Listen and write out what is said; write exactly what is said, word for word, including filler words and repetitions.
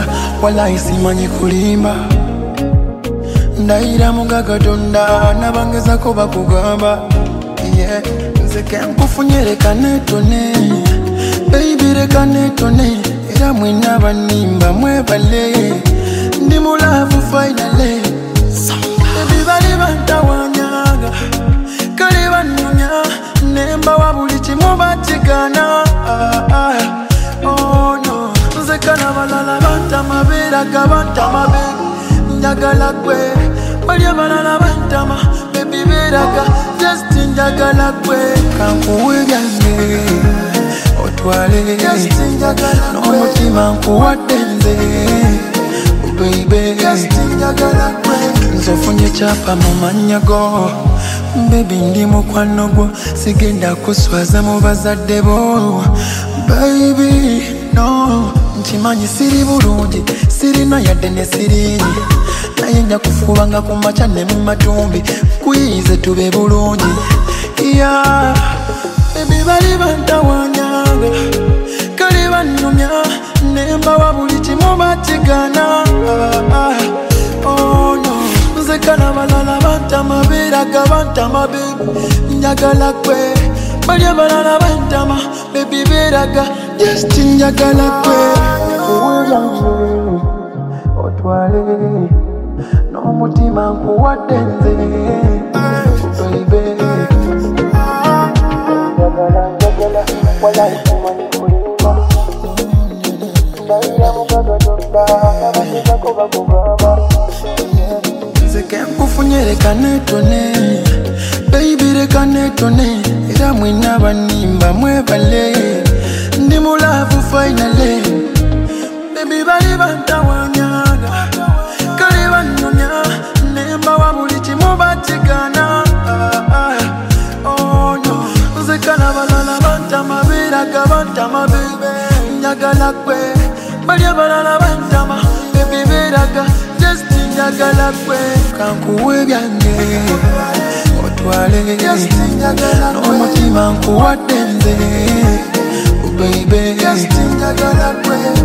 njagala wallahi simanyi kulimba ndayira mugaga tonda nabangezako bakugamba yeah. Nze kenkufunye leka netone baby leka netone era mwena banimba mwebale ndi mulavu finally baby bali bantawanyaga kale banyonya nemba wabuli kimu batigana ah, ah. Oh no nze kana balala bantama beraga bantama be njagala kwe bali abalala bantama baby beraga just njagala kwe kankuwe byange otwale just njagala kwe n'omutima nkuwadde nze baby just njagala kwe nzofunye chapa mu manyago baby ndi mukwano gwo sigenda kuswaza mu bazadde bo baby no nchimanyi siri bulungi sirina yadde ne sirinyi naye nja kufubanga ku maca ne mu matumbi kuyize tube bulungi yeah. Baby bali bantawanyaga kale banyumya nemba wabuli kimu batigana ah, ah. Oh no nze kana balala bantama beraga bantama baby njagala kwe bali abalala bantama baby beraga just njagala kwe otwale n'omutima nkuwadde nze baby njagala njagala wallahi simanyi kulimba ndayira mugaga tonda nabangezako bakugamba nze kenkufunye leka netone baby leka netone era mwena banimba mwebale ndi mulavu finally baby bali bantawanyaga kale banyonya nemba wabuli kimu batigana ah, ah. Oh no nze kana balala bantama beraga bantama baby njagala kwe bali abalala bantama baby beraga just njagala kwe kankuwe byange otwale just njagala kwe n'omutima nkuwadde nze baby just njagala kwe